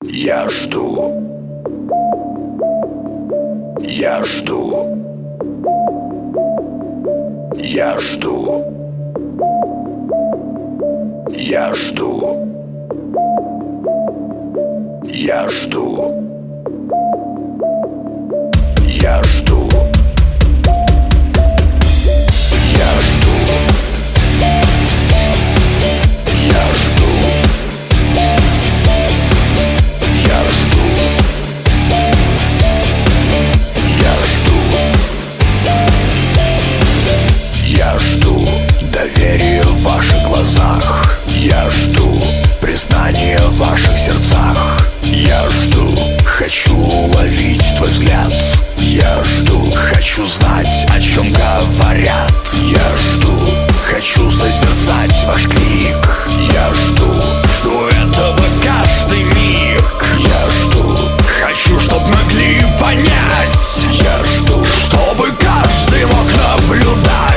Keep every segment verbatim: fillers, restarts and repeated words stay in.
Я жду. Я жду. Я жду. Я жду. Я жду. Я жду. Я жду. Я жду. Я жду. Я жду. Я жду доверия в ваших глазах. Я жду признания в ваших сердцах. Я жду, хочу уловить твой взгляд. Я жду, хочу знать, о чем говорят. Я жду, хочу созерцать ваш крик. Я жду, жду этого каждый миг. Я жду, хочу, чтоб могли понять. Я жду, чтобы каждый мог наблюдать.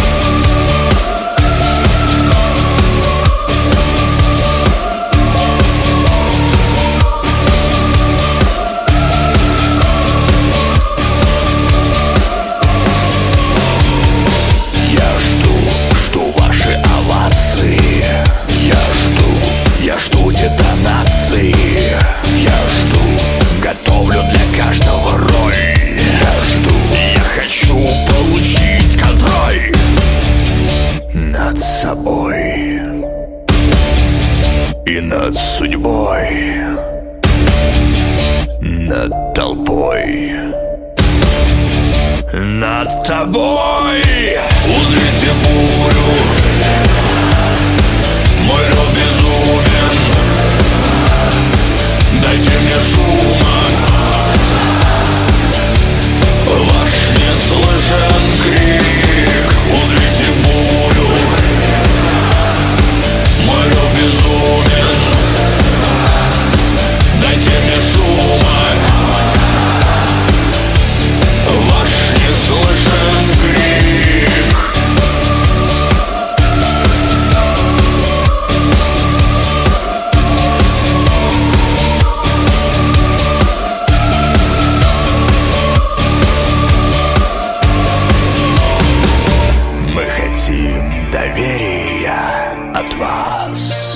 Я жду детонации. Я жду, готовлю для каждого роль. Я жду, я хочу получить контроль над собой и над судьбой, над толпой, над тобой. Узрите бурю, мой рот безумен. Дайте мне шума, ваш не слышен крик. Узрите бурю, мой рот безумен. Дайте мне шума, ваш не слышен крик. Доверия от вас.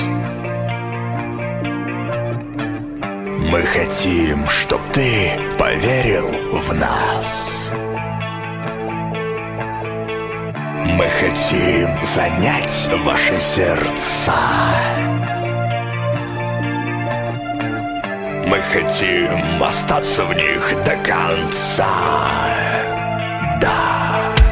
Мы хотим, чтоб ты поверил в нас. Мы хотим занять ваши сердца. Мы хотим остаться в них до конца. Да.